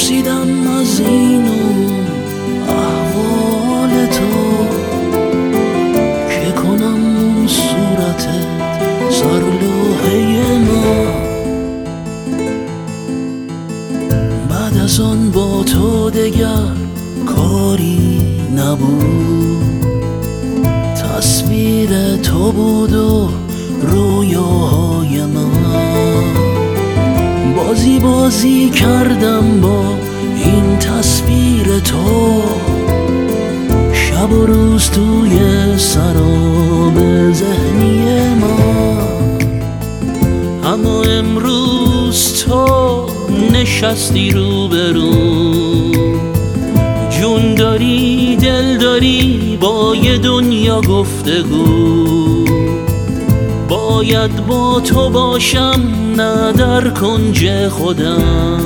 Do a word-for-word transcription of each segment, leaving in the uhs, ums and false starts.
پرسیدم از این و احوال تو که کنم اون صورتت سر لوحه ما. بعد از آن با تو دگر کاری نبود، تصویر تو بود و رویاهای من. بازی بازی کردم با این تصویر تو، شب و روز توی سراب ذهنی ما. اما امروز تو نشستی روبرو، جون داری دل داری با یه دنیا گفتگو. باید با تو باشم نه در کنج خودم،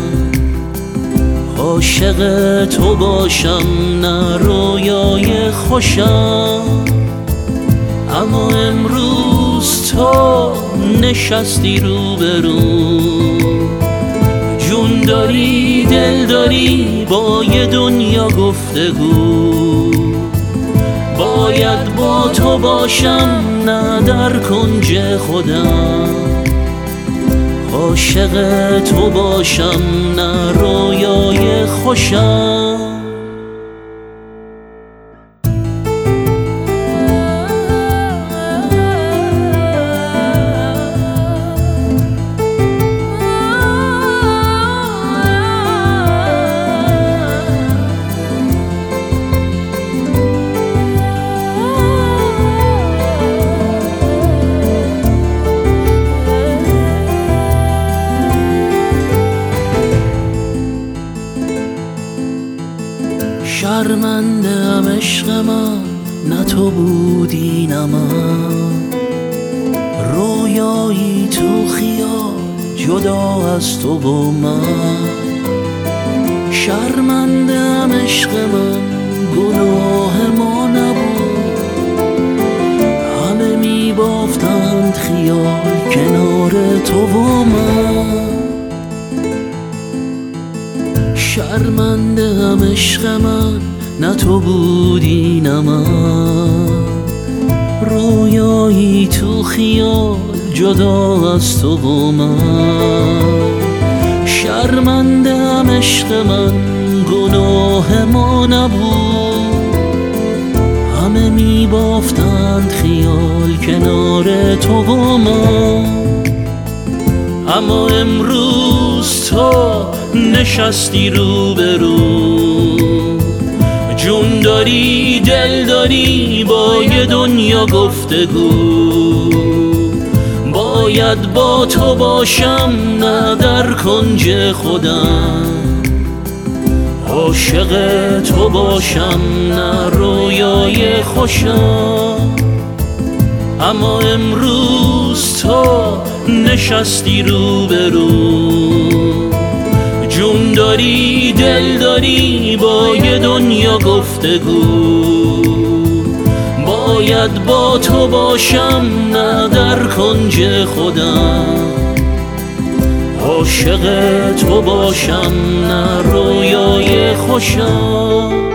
عاشق تو باشم نه رویای خوشم. اما امروز تو نشستی روبرو، جون داری دل داری با یه دنیا گفتگو. باید با تو باشم نه در کنج خودم، عاشق تو باشم نه رویای خوشم. شرمنده‌ام عشق من، نه تو بودی نه من. رویایی تو خیال جدا از تو و من. شرمنده‌ام عشق من، گناه ما نبود. همه می بافتند خیال کنار تو و من. شرمنده‌ام عشق من، نه تو بودی نه من. رویایی تو خیال جدا از تو و من. شرمنده‌ام عشق من، گناه ما نبود. همه می بافتند خیال کنار تو و من. اما امروز تو نشستی روبرو، جون داری دل داری با یه دنیا گفتگو. باید با تو باشم نه در کنج خودم، عاشق تو باشم نه رویای خوشم. اما امروز تو نشستی روبرو، جون داری دل داری با یه دنیا گفتگو. باید با تو باشم نه در کنج خودم، عاشق تو باشم نه رویای خوشم.